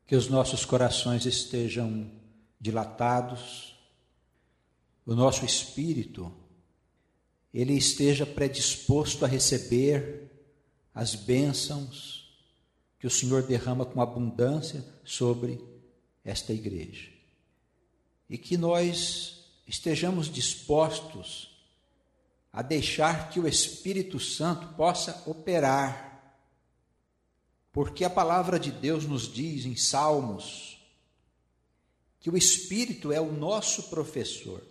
que os nossos corações estejam dilatados, o nosso espírito, ele esteja predisposto a receber as bênçãos que o Senhor derrama com abundância sobre esta igreja. E que nós estejamos dispostos a deixar que o Espírito Santo possa operar, porque a palavra de Deus nos diz em Salmos que o Espírito é o nosso professor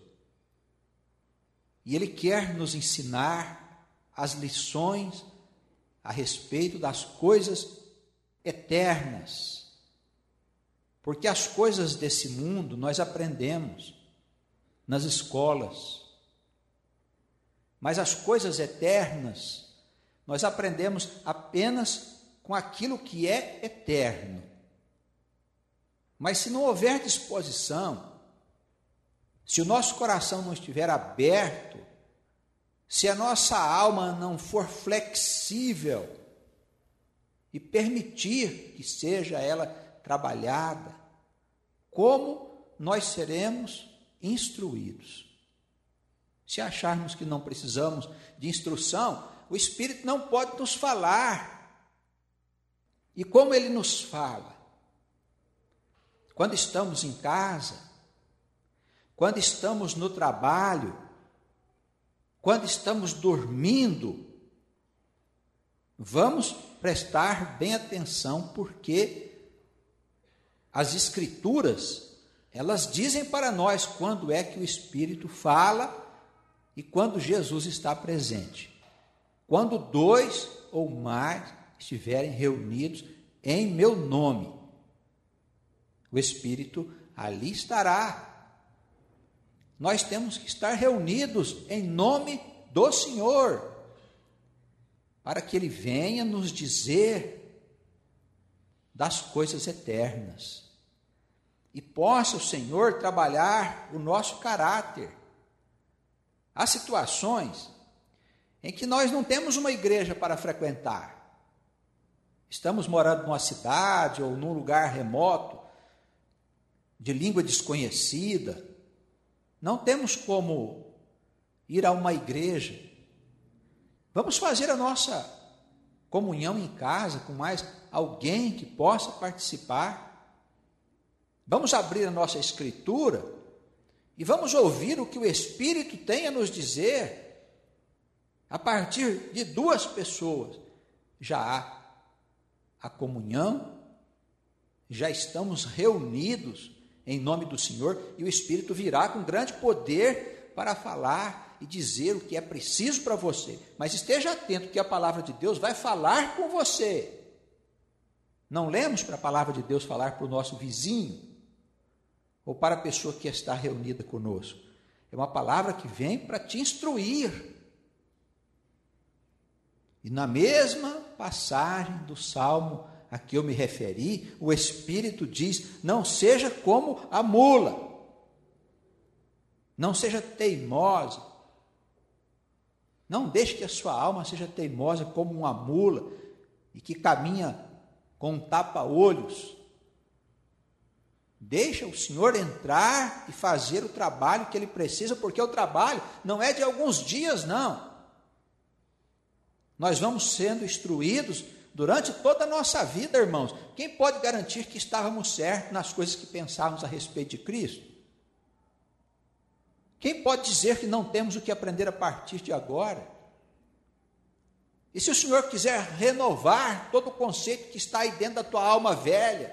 e ele quer nos ensinar as lições a respeito das coisas eternas, porque as coisas desse mundo nós aprendemos nas escolas, mas as coisas eternas nós aprendemos apenas com aquilo que é eterno. Mas se não houver disposição, se o nosso coração não estiver aberto, se a nossa alma não for flexível e permitir que seja ela trabalhada, como nós seremos instruídos? Se acharmos que não precisamos de instrução, o Espírito não pode nos falar. E como ele nos fala? Quando estamos em casa, quando estamos no trabalho, quando estamos dormindo, vamos prestar bem atenção, porque as Escrituras, elas dizem para nós quando é que o Espírito fala e quando Jesus está presente. Quando 2 ou mais estiverem reunidos em meu nome, o Espírito ali estará. Nós temos que estar reunidos em nome do Senhor, para que Ele venha nos dizer das coisas eternas, e possa o Senhor trabalhar o nosso caráter. Há situações em que nós não temos uma igreja para frequentar, estamos morando numa cidade ou num lugar remoto, de língua desconhecida, não temos como ir a uma igreja. Vamos fazer a nossa comunhão em casa com mais alguém que possa participar. Vamos abrir a nossa Escritura e vamos ouvir o que o Espírito tem a nos dizer. A partir de 2 pessoas já há a comunhão, já estamos reunidos em nome do Senhor, e o Espírito virá com grande poder para falar e dizer o que é preciso para você. Mas esteja atento que a palavra de Deus vai falar com você. Não lemos para a palavra de Deus falar para o nosso vizinho, ou para a pessoa que está reunida conosco. É uma palavra que vem para te instruir. E na mesma passagem do Salmo a que eu me referi, o Espírito diz: não seja como a mula, não seja teimosa, não deixe que a sua alma seja teimosa como uma mula, e que caminha com um tapa-olhos. Deixa o Senhor entrar e fazer o trabalho que Ele precisa, porque o trabalho não é de alguns dias, não. Nós vamos sendo instruídos durante toda a nossa vida, irmãos. Quem pode garantir que estávamos certos nas coisas que pensávamos a respeito de Cristo? Quem pode dizer que não temos o que aprender a partir de agora? E se o Senhor quiser renovar todo o conceito que está aí dentro da tua alma velha,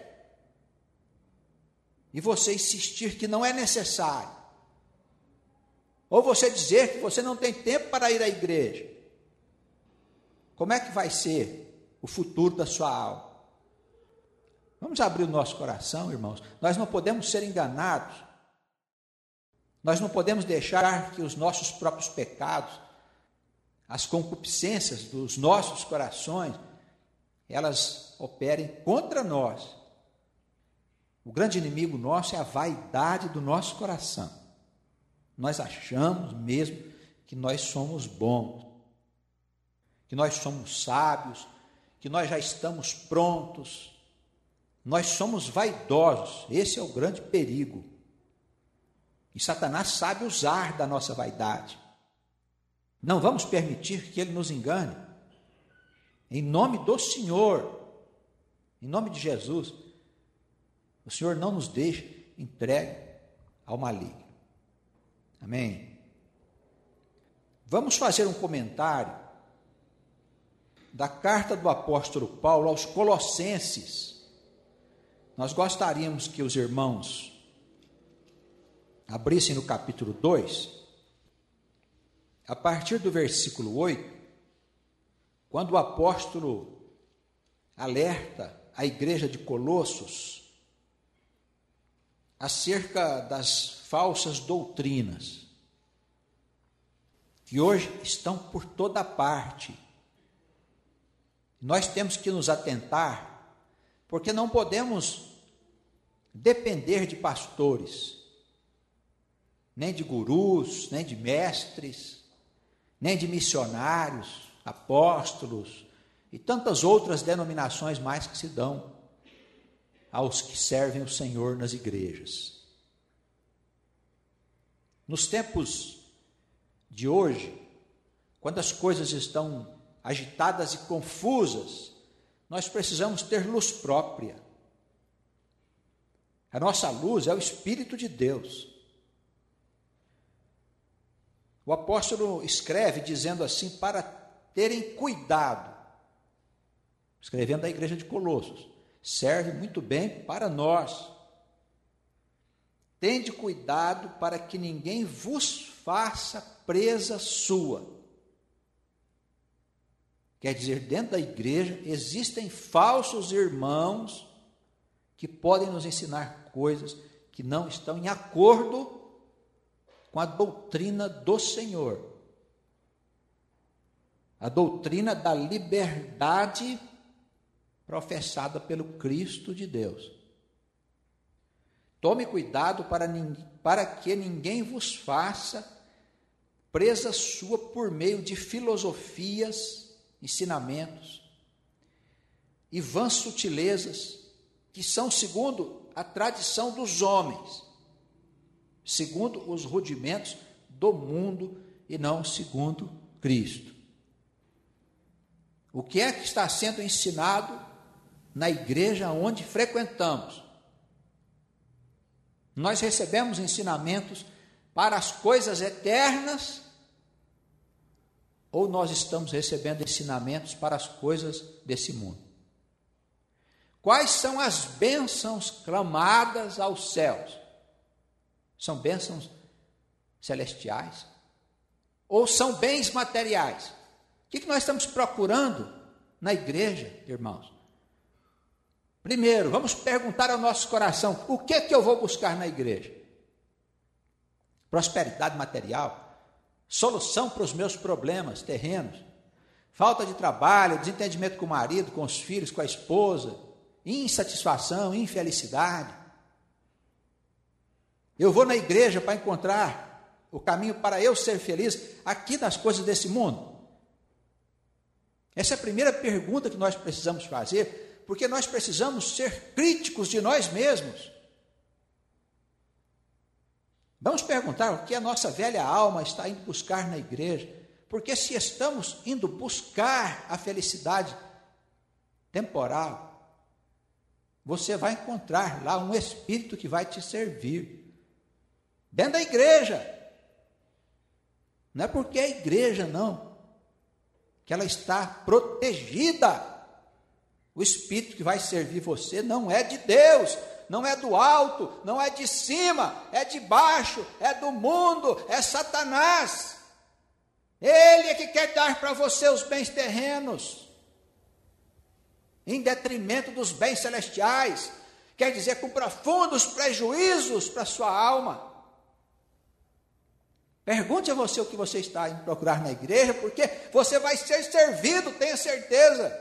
e você insistir que não é necessário, ou você dizer que você não tem tempo para ir à igreja, como é que vai ser o futuro da sua alma? Vamos abrir o nosso coração, irmãos. Nós não podemos ser enganados. Nós não podemos deixar que os nossos próprios pecados, as concupiscências dos nossos corações, elas operem contra nós. O grande inimigo nosso é a vaidade do nosso coração. Nós achamos mesmo que nós somos bons, que nós somos sábios, que nós já estamos prontos, Nós somos vaidosos, esse é o grande perigo. E Satanás sabe usar da nossa vaidade. Não vamos permitir que ele nos engane. Em nome do Senhor, em nome de Jesus, o Senhor não nos deixe entregue ao maligno. Amém? Vamos fazer um comentário da carta do apóstolo Paulo aos Colossenses. Nós gostaríamos que os irmãos abrissem no capítulo 2, a partir do versículo 8, quando o apóstolo alerta a igreja de Colossos acerca das falsas doutrinas, que hoje estão por toda parte. Nós temos que nos atentar, porque não podemos depender de pastores, nem de gurus, nem de mestres, nem de missionários, apóstolos e tantas outras denominações mais que se dão aos que servem o Senhor nas igrejas. Nos tempos de hoje, quando as coisas estão agitadas e confusas, nós precisamos ter luz própria. A nossa luz é o Espírito de Deus. O apóstolo escreve dizendo assim, para terem cuidado, escrevendo à igreja de Colossos, serve muito bem para nós. Tende cuidado para que ninguém vos faça presa sua. Quer dizer, dentro da igreja existem falsos irmãos que podem nos ensinar coisas que não estão em acordo com a doutrina do Senhor. A doutrina da liberdade professada pelo Cristo de Deus. Tome cuidado para que ninguém vos faça presa sua por meio de filosofias, ensinamentos e vãs sutilezas, que são segundo a tradição dos homens, segundo os rudimentos do mundo e não segundo Cristo. O que é que está sendo ensinado na igreja onde frequentamos? Nós recebemos ensinamentos para as coisas eternas ou nós estamos recebendo ensinamentos para as coisas desse mundo? Quais são as bênçãos clamadas aos céus? São bênçãos celestiais? Ou são bens materiais? O que nós estamos procurando na igreja, irmãos? Primeiro, vamos perguntar ao nosso coração, o que é que eu vou buscar na igreja? Prosperidade material? Solução para os meus problemas terrenos? Falta de trabalho, desentendimento com o marido, com os filhos, com a esposa, insatisfação, infelicidade? Eu vou na igreja para encontrar o caminho para eu ser feliz aqui nas coisas desse mundo? Essa é a primeira pergunta que nós precisamos fazer, porque nós precisamos ser críticos de nós mesmos. Vamos perguntar o que a nossa velha alma está indo buscar na igreja, porque se estamos indo buscar a felicidade temporal, você vai encontrar lá um espírito que vai te servir, dentro da igreja. Não é porque é igreja, não, que ela está protegida. O espírito que vai servir você não é de Deus, não é do alto, não é de cima, é de baixo, é do mundo, é Satanás. Ele é que quer dar para você os bens terrenos, em detrimento dos bens celestiais, quer dizer, com profundos prejuízos para a sua alma. Pergunte a você o que você está indo procurar na igreja, porque você vai ser servido, tenha certeza.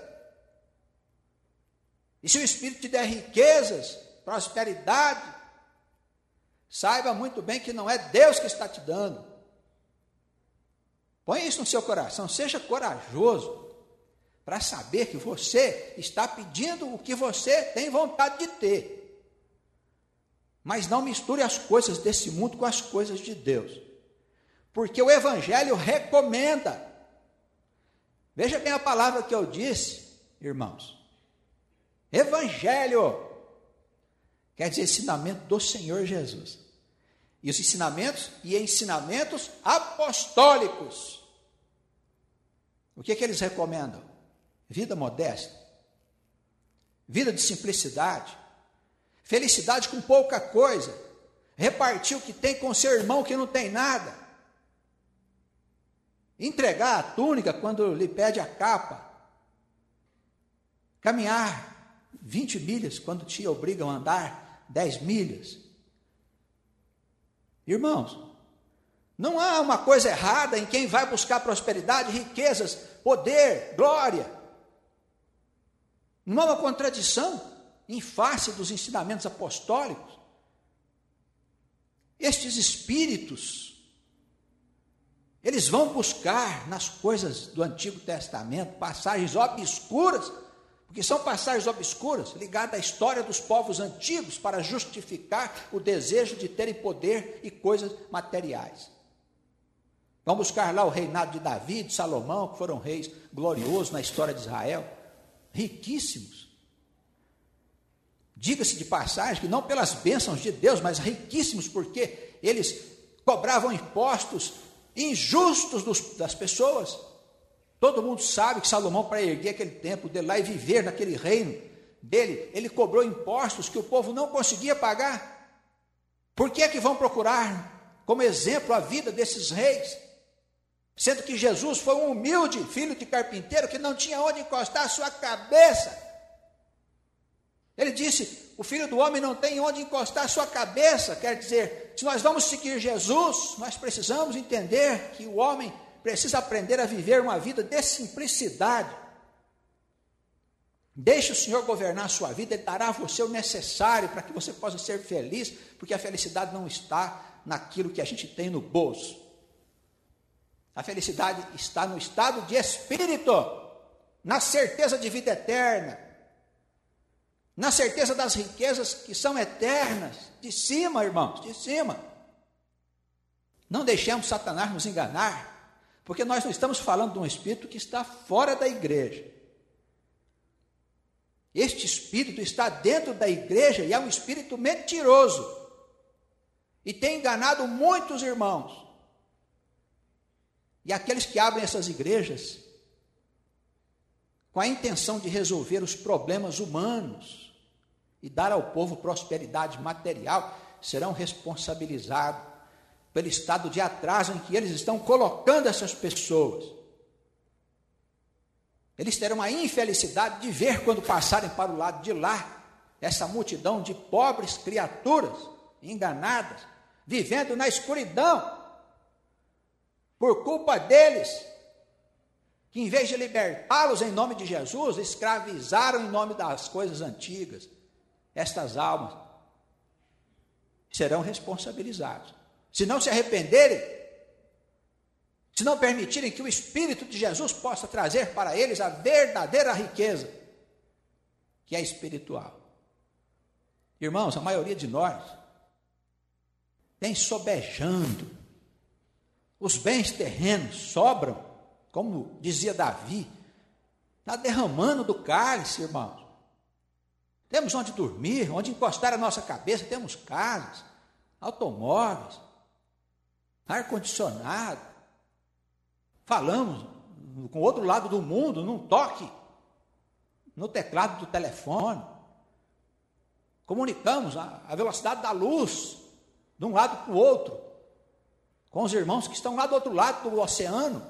E se o Espírito te der riquezas, prosperidade, saiba muito bem que não é Deus que está te dando. Põe isso no seu coração, seja corajoso para saber que você está pedindo o que você tem vontade de ter. Mas não misture as coisas desse mundo com as coisas de Deus. Porque o Evangelho recomenda. Veja bem a palavra que eu disse, irmãos. Evangelho quer dizer ensinamento do Senhor Jesus. E os ensinamentos apostólicos. O que eles recomendam? Vida modesta, vida de simplicidade, felicidade com pouca coisa, repartir o que tem com seu irmão que não tem nada, entregar a túnica quando lhe pede a capa, caminhar 20 milhas quando te obrigam a andar 10 milhas. Irmãos, não há uma coisa errada em quem vai buscar prosperidade, riquezas, poder, glória. Não há uma contradição em face dos ensinamentos apostólicos. Estes espíritos, eles vão buscar nas coisas do Antigo Testamento passagens obscuras, porque são passagens obscuras ligadas à história dos povos antigos para justificar o desejo de terem poder e coisas materiais. Vão buscar lá o reinado de Davi, de Salomão, que foram reis gloriosos na história de Israel, riquíssimos. Diga-se de passagem que não pelas bênçãos de Deus, mas riquíssimos, porque eles cobravam impostos injustos das pessoas. Todo mundo sabe que Salomão, para erguer aquele templo dele lá e viver naquele reino dele, ele cobrou impostos que o povo não conseguia pagar. Por que é que vão procurar como exemplo a vida desses reis? Sendo que Jesus foi um humilde filho de carpinteiro que não tinha onde encostar a sua cabeça. Ele disse, o Filho do Homem não tem onde encostar a sua cabeça. Quer dizer, se nós vamos seguir Jesus, nós precisamos entender que o homem precisa aprender a viver uma vida de simplicidade. Deixe o Senhor governar a sua vida, Ele dará a você o necessário para que você possa ser feliz, porque a felicidade não está naquilo que a gente tem no bolso. A felicidade está no estado de espírito, na certeza de vida eterna, na certeza das riquezas que são eternas, de cima, irmãos, de cima. Não deixemos Satanás nos enganar, porque nós não estamos falando de um espírito que está fora da igreja. Este espírito está dentro da igreja e é um espírito mentiroso, e tem enganado muitos irmãos. E aqueles que abrem essas igrejas com a intenção de resolver os problemas humanos e dar ao povo prosperidade material, serão responsabilizados pelo estado de atraso em que eles estão colocando essas pessoas. Eles terão a infelicidade de ver, quando passarem para o lado de lá, essa multidão de pobres criaturas enganadas, vivendo na escuridão, por culpa deles, que em vez de libertá-los em nome de Jesus, escravizaram em nome das coisas antigas. Estas almas serão responsabilizados. Se não se arrependerem, se não permitirem que o Espírito de Jesus possa trazer para eles a verdadeira riqueza, que é espiritual. Irmãos, a maioria de nós tem sobejando. Os bens terrenos sobram, como dizia Davi, está derramando do cálice, irmãos. Temos onde dormir, onde encostar a nossa cabeça, temos casas, automóveis, ar-condicionado. Falamos com o outro lado do mundo, num toque, no teclado do telefone. Comunicamos a velocidade da luz, de um lado para o outro, com os irmãos que estão lá do outro lado do oceano.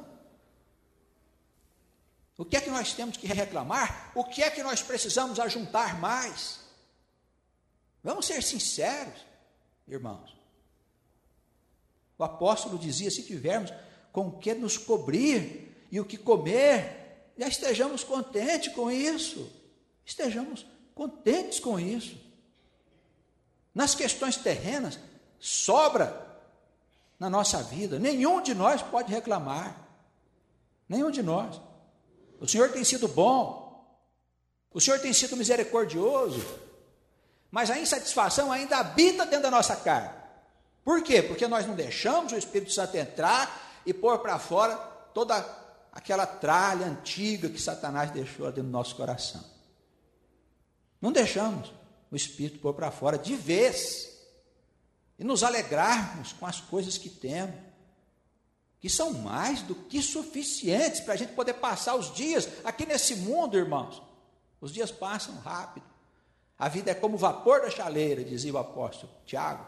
O que é que nós temos que reclamar? O que é que nós precisamos ajuntar mais? Vamos ser sinceros, irmãos. O apóstolo dizia, se tivermos com o que nos cobrir e o que comer, já estejamos contentes com isso. Estejamos contentes com isso. Nas questões terrenas, sobra na nossa vida. Nenhum de nós pode reclamar. Nenhum de nós. O Senhor tem sido bom. O Senhor tem sido misericordioso. Mas a insatisfação ainda habita dentro da nossa carne. Por quê? Porque nós não deixamos o Espírito Santo entrar e pôr para fora toda aquela tralha antiga que Satanás deixou dentro do nosso coração. Não deixamos o Espírito pôr para fora de vez e nos alegrarmos com as coisas que temos, que são mais do que suficientes para a gente poder passar os dias aqui nesse mundo, irmãos. Os dias passam rápido. A vida é como o vapor da chaleira, dizia o apóstolo Tiago.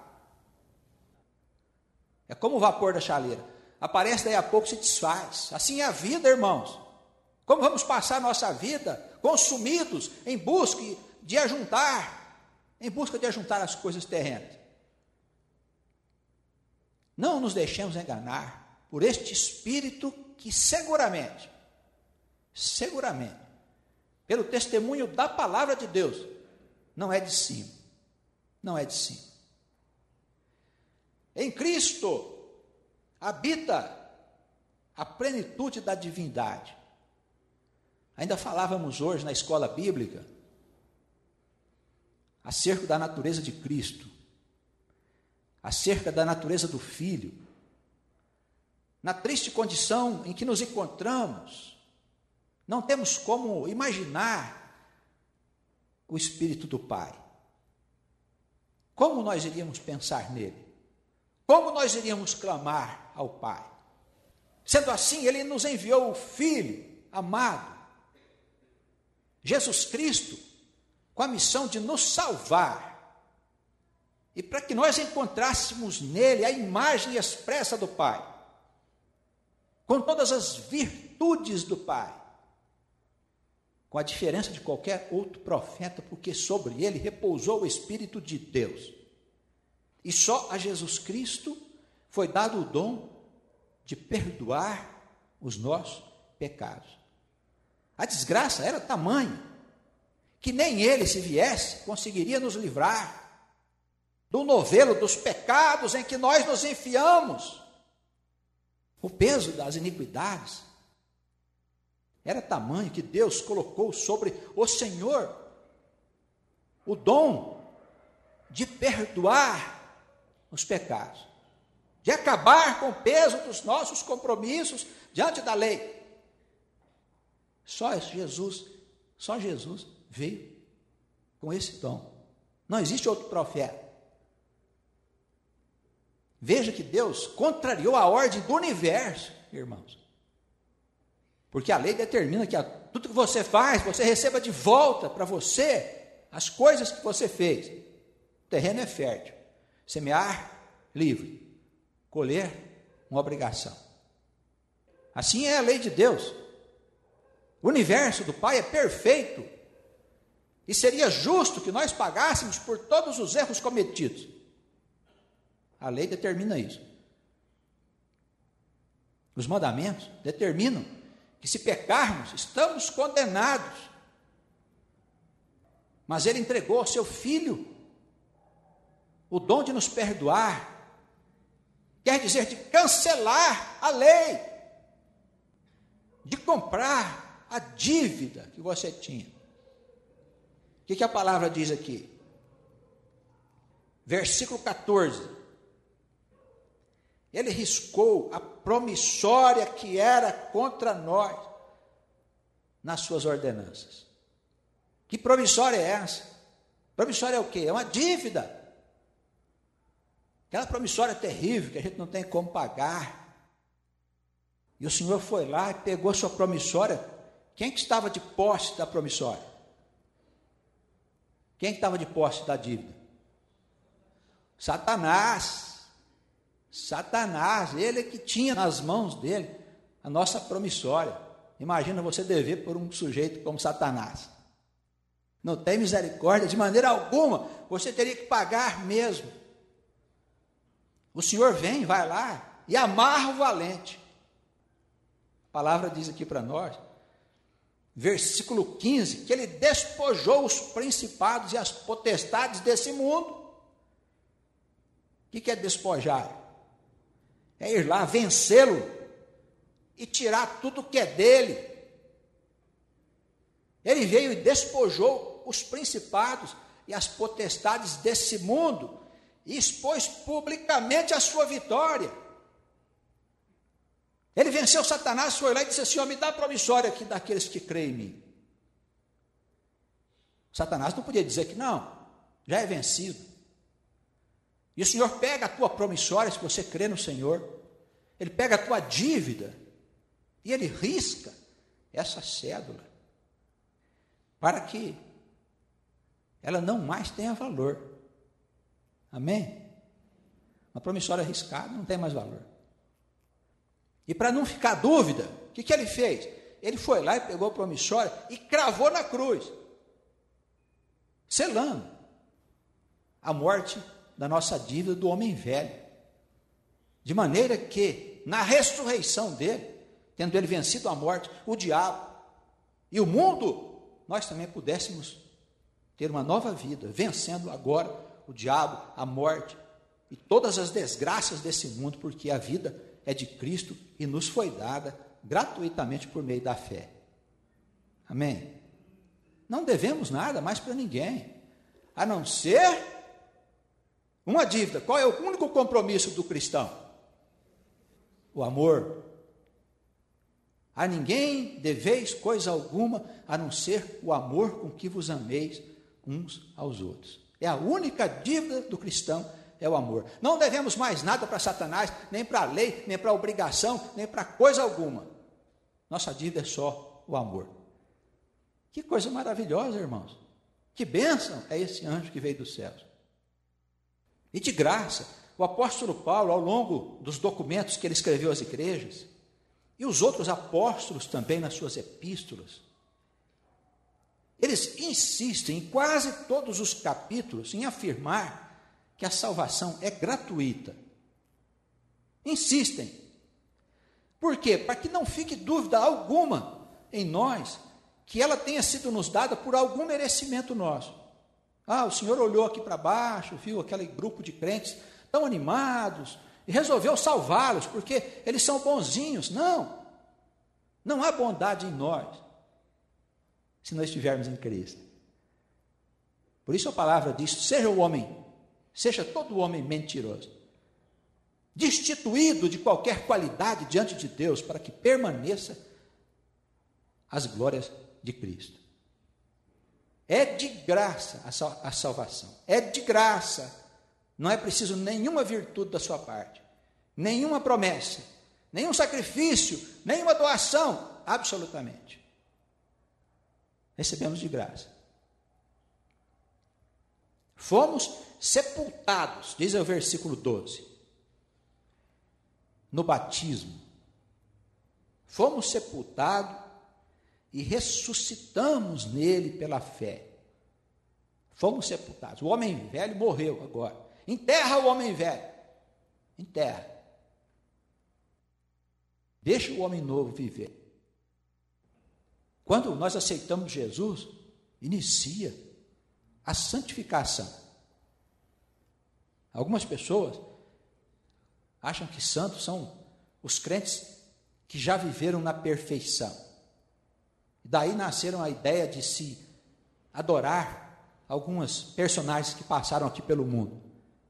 É como o vapor da chaleira. Aparece daí a pouco, se desfaz. Assim é a vida, irmãos. Como vamos passar a nossa vida consumidos em busca de ajuntar, as coisas terrenas. Não nos deixemos enganar por este espírito que seguramente, pelo testemunho da palavra de Deus, não é de cima. Não é de cima. Em Cristo habita a plenitude da divindade. Ainda falávamos hoje na escola bíblica acerca da natureza de Cristo, acerca da natureza do Filho. Na triste condição em que nos encontramos, não temos como imaginar o Espírito do Pai. Como nós iríamos pensar nele? Como nós iríamos clamar ao Pai? Sendo assim, Ele nos enviou o Filho amado, Jesus Cristo, com a missão de nos salvar, e para que nós encontrássemos nele a imagem expressa do Pai, com todas as virtudes do Pai, com a diferença de qualquer outro profeta, porque sobre ele repousou o Espírito de Deus. E só a Jesus Cristo foi dado o dom de perdoar os nossos pecados. A desgraça era tamanha que nem ele, se viesse, conseguiria nos livrar do novelo dos pecados em que nós nos enfiamos. O peso das iniquidades era tamanho que Deus colocou sobre o Senhor o dom de perdoar os pecados, de acabar com o peso dos nossos compromissos diante da lei. Só Jesus veio com esse dom. Não existe outro profeta. Veja que Deus contrariou a ordem do universo, irmãos. Porque a lei determina que tudo que você faz, você receba de volta para você as coisas que você fez. O terreno é fértil. Semear, livre. Colher, uma obrigação. Assim é a lei de Deus. O universo do Pai é perfeito. E seria justo que nós pagássemos por todos os erros cometidos. A lei determina isso. Os mandamentos determinam que se pecarmos, estamos condenados. Mas Ele entregou ao seu Filho o dom de nos perdoar, quer dizer, de cancelar a lei, de comprar a dívida que você tinha. O que a palavra diz aqui? Versículo 14. Ele riscou a promissória que era contra nós nas suas ordenanças. Que promissória é essa? Promissória é o quê? É uma dívida. Aquela promissória terrível que a gente não tem como pagar. E o Senhor foi lá e pegou a sua promissória. Quem que estava de posse da promissória? Quem que estava de posse da dívida? Satanás, ele que tinha nas mãos dele a nossa promissória. Imagina você dever por um sujeito como Satanás. Não tem misericórdia de maneira alguma, você teria que pagar mesmo. O Senhor vem, vai lá e amarra o valente. A palavra diz aqui para nós, versículo 15, que ele despojou os principados e as potestades desse mundo. O que é despojar? É ir lá, vencê-lo e tirar tudo que é dele. Ele veio e despojou os principados e as potestades desse mundo e expôs publicamente a sua vitória. Ele venceu Satanás, foi lá e disse assim: me dá a promissória aqui daqueles que creem em mim. Satanás não podia dizer que não, já é vencido. E o Senhor pega a tua promissória, se você crê no Senhor, Ele pega a tua dívida e Ele risca essa cédula para que ela não mais tenha valor. Amém? Uma promissória riscada não tem mais valor. E para não ficar dúvida, o que ele fez? Ele foi lá e pegou a promissória e cravou na cruz, selando a morte da nossa dívida do homem velho. De maneira que, na ressurreição dele, tendo ele vencido a morte, o diabo e o mundo, nós também pudéssemos ter uma nova vida, vencendo agora o diabo, a morte e todas as desgraças desse mundo, porque a vida é de Cristo e nos foi dada gratuitamente por meio da fé. Amém? Não devemos nada mais para ninguém, a não ser uma dívida. Qual é o único compromisso do cristão? O amor. A ninguém deveis coisa alguma, a não ser o amor com que vos ameis uns aos outros. É a única dívida do cristão, é o amor. Não devemos mais nada para Satanás, nem para a lei, nem para a obrigação, nem para coisa alguma. Nossa dívida é só o amor. Que coisa maravilhosa, irmãos. Que bênção é esse anjo que veio dos céus. E de graça, o apóstolo Paulo, ao longo dos documentos que ele escreveu às igrejas, e os outros apóstolos também nas suas epístolas, eles insistem em quase todos os capítulos em afirmar que a salvação é gratuita. Insistem. Por quê? Para que não fique dúvida alguma em nós que ela tenha sido nos dada por algum merecimento nosso. O Senhor olhou aqui para baixo, viu aquele grupo de crentes tão animados e resolveu salvá-los porque eles são bonzinhos. Não. Não há bondade em nós se nós estivermos em Cristo. Por isso a palavra diz: seja todo homem mentiroso, destituído de qualquer qualidade diante de Deus, para que permaneça as glórias de Cristo. É de graça a salvação, é de graça, não é preciso nenhuma virtude da sua parte, nenhuma promessa, nenhum sacrifício, nenhuma doação, absolutamente. Recebemos de graça. Fomos sepultados, diz o versículo 12, no batismo. Fomos sepultados e ressuscitamos nele pela fé. Fomos sepultados. O homem velho morreu agora. Enterra o homem velho. Enterra. Deixa o homem novo viver. Quando nós aceitamos Jesus, inicia a santificação. Algumas pessoas acham que santos são os crentes que já viveram na perfeição. Daí nasceram a ideia de se adorar algumas personagens que passaram aqui pelo mundo.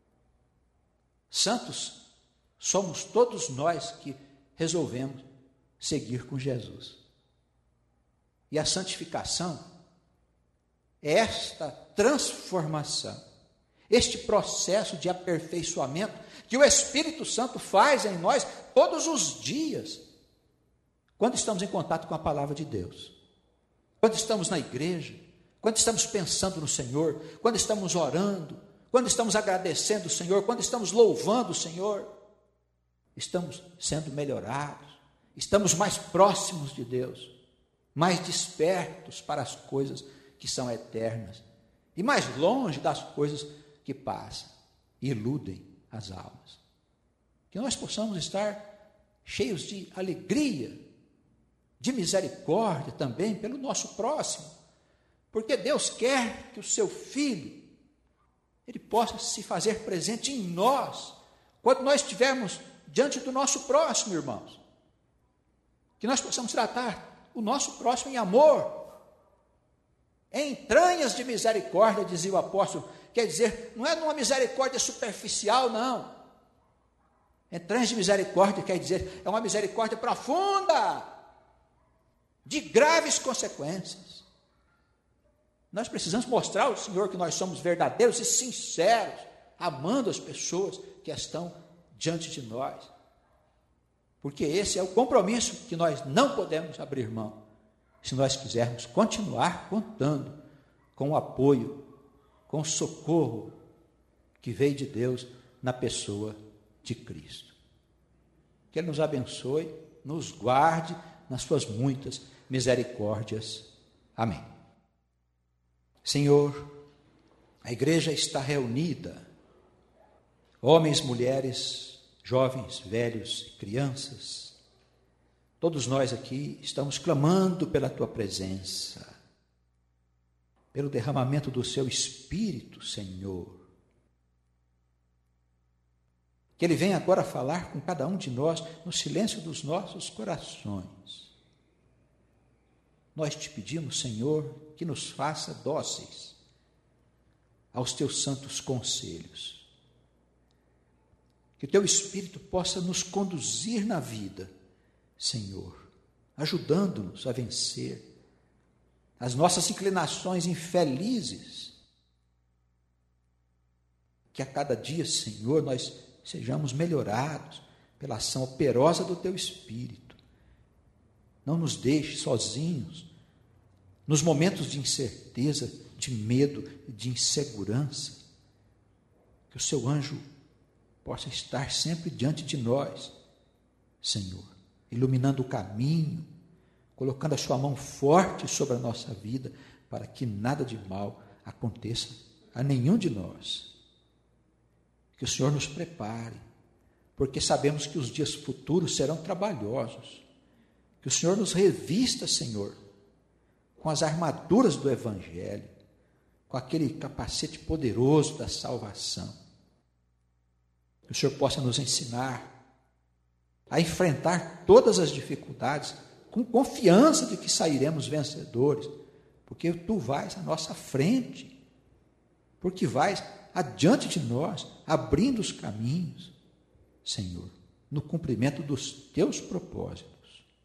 Santos somos todos nós que resolvemos seguir com Jesus. E a santificação é esta transformação, este processo de aperfeiçoamento que o Espírito Santo faz em nós todos os dias, quando estamos em contato com a palavra de Deus, quando estamos na igreja, quando estamos pensando no Senhor, quando estamos orando, quando estamos agradecendo o Senhor, quando estamos louvando o Senhor, estamos sendo melhorados, estamos mais próximos de Deus, mais despertos para as coisas que são eternas e mais longe das coisas que passam e iludem as almas. Que nós possamos estar cheios de alegria, de misericórdia também pelo nosso próximo, porque Deus quer que o seu Filho, ele possa se fazer presente em nós, quando nós estivermos diante do nosso próximo, irmãos, que nós possamos tratar o nosso próximo em amor, Entranhas de misericórdia, dizia o apóstolo. Quer dizer, não é numa misericórdia superficial, não. Entranhas de misericórdia quer dizer, é uma misericórdia profunda, de graves consequências. Nós precisamos mostrar ao Senhor que nós somos verdadeiros e sinceros, amando as pessoas que estão diante de nós. Porque esse é o compromisso que nós não podemos abrir mão, se nós quisermos continuar contando com o apoio, com o socorro que veio de Deus na pessoa de Cristo. Que Ele nos abençoe, nos guarde nas suas muitas misericórdias. Amém. Senhor, a igreja está reunida, homens, mulheres, jovens, velhos, crianças, todos nós aqui estamos clamando pela Tua presença, pelo derramamento do Seu Espírito, Senhor. Que Ele venha agora falar com cada um de nós no silêncio dos nossos corações. Nós te pedimos, Senhor, que nos faça dóceis aos Teus santos conselhos. Que o Teu Espírito possa nos conduzir na vida, Senhor, ajudando-nos a vencer as nossas inclinações infelizes. Que a cada dia, Senhor, nós sejamos melhorados pela ação operosa do Teu Espírito. Não nos deixe sozinhos nos momentos de incerteza, de medo, de insegurança. Que o Seu anjo possa estar sempre diante de nós, Senhor, iluminando o caminho, colocando a Sua mão forte sobre a nossa vida, para que nada de mal aconteça a nenhum de nós. Que o Senhor nos prepare, porque sabemos que os dias futuros serão trabalhosos. Que o Senhor nos revista, Senhor, com as armaduras do Evangelho, com aquele capacete poderoso da salvação. Que o Senhor possa nos ensinar a enfrentar todas as dificuldades com confiança de que sairemos vencedores, porque Tu vais à nossa frente, porque vais adiante de nós, abrindo os caminhos, Senhor, no cumprimento dos Teus propósitos.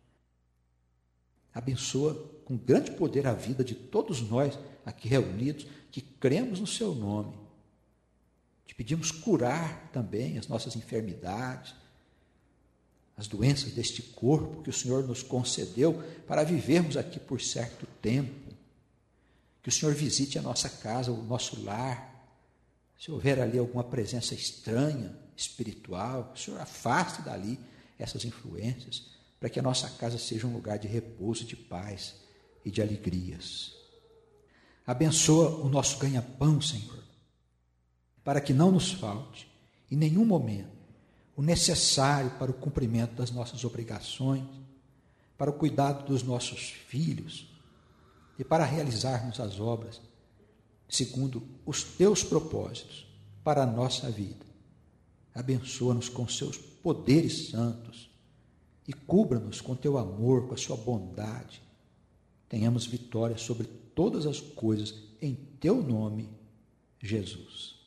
Abençoa com grande poder a vida de todos nós aqui reunidos, que cremos no Seu nome. Te pedimos curar também as nossas enfermidades, as doenças deste corpo que o Senhor nos concedeu para vivermos aqui por certo tempo. Que o Senhor visite a nossa casa, o nosso lar. Se houver ali alguma presença estranha, espiritual, que o Senhor afaste dali essas influências, para que a nossa casa seja um lugar de repouso, de paz e de alegrias. Abençoa o nosso ganha-pão, Senhor, para que não nos falte, em nenhum momento, o necessário para o cumprimento das nossas obrigações, para o cuidado dos nossos filhos e para realizarmos as obras segundo os Teus propósitos para a nossa vida. Abençoa-nos com Seus poderes santos e cubra-nos com Teu amor, com a Sua bondade. Tenhamos vitória sobre todas as coisas em Teu nome, Jesus.